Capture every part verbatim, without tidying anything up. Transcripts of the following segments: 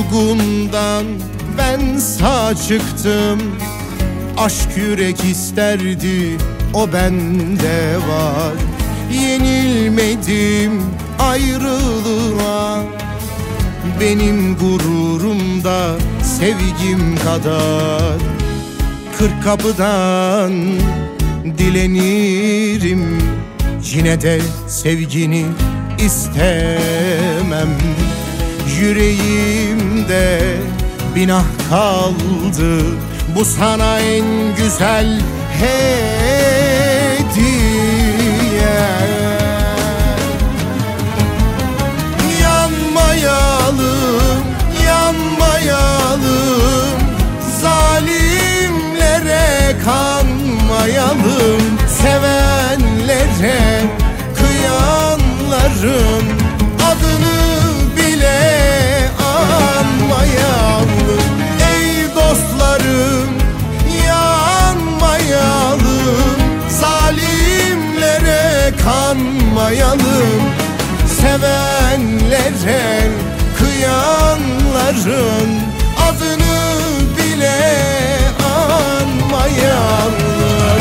vurgundan ben sağ çıktım. Aşk yürek isterdi, o bende var. Yenilmedim ayrılığa. Benim gururumda sevgim kadar. Kırk kapıdan dilenirim, yine de sevgini istemem. Yüreğimde binah kaldı, bu sana en güzel hediye. Yanmayalım, yanmayalım, zalimlere kanmayalım. Sevenlere kıyanların adını bile anmayalım. Ey dostlarım, yanmayalım, zalimlere kanmayalım. Sevenlere kıyanların adını bile anmayalım.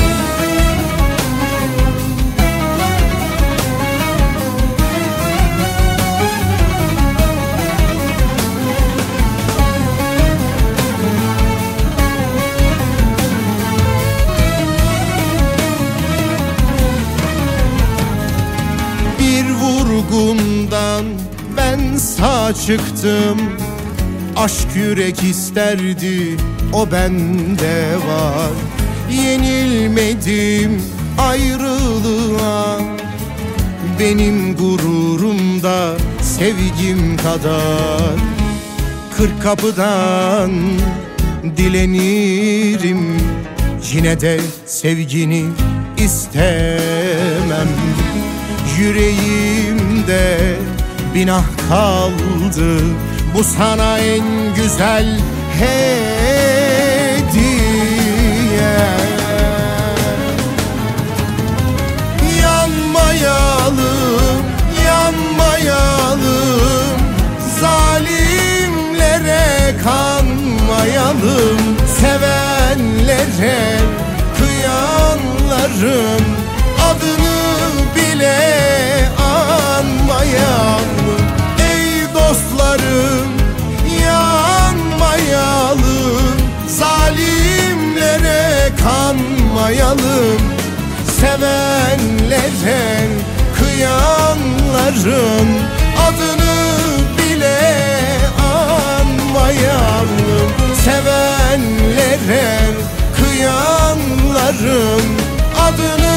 Vurgundan ben sağ çıktım. Aşk yürek isterdi, o bende var. Yenilmedim ayrılığa. Benim gururumda sevgim kadar. Kırk kapıdan dilenirim, yine de sevgini istemem. Yüreğimde binah kaldı, bu sana en güzel hediye. Yanmayalım, yanmayalım, zalimlere kanmayalım. Sevenlere kıyanların adını bile anmayalım. Ey dostlarım, yanmayalım, zalimlere kanmayalım. Sevenlere kıyanların adını bile anmayalım. Sevenlere kıyanların adını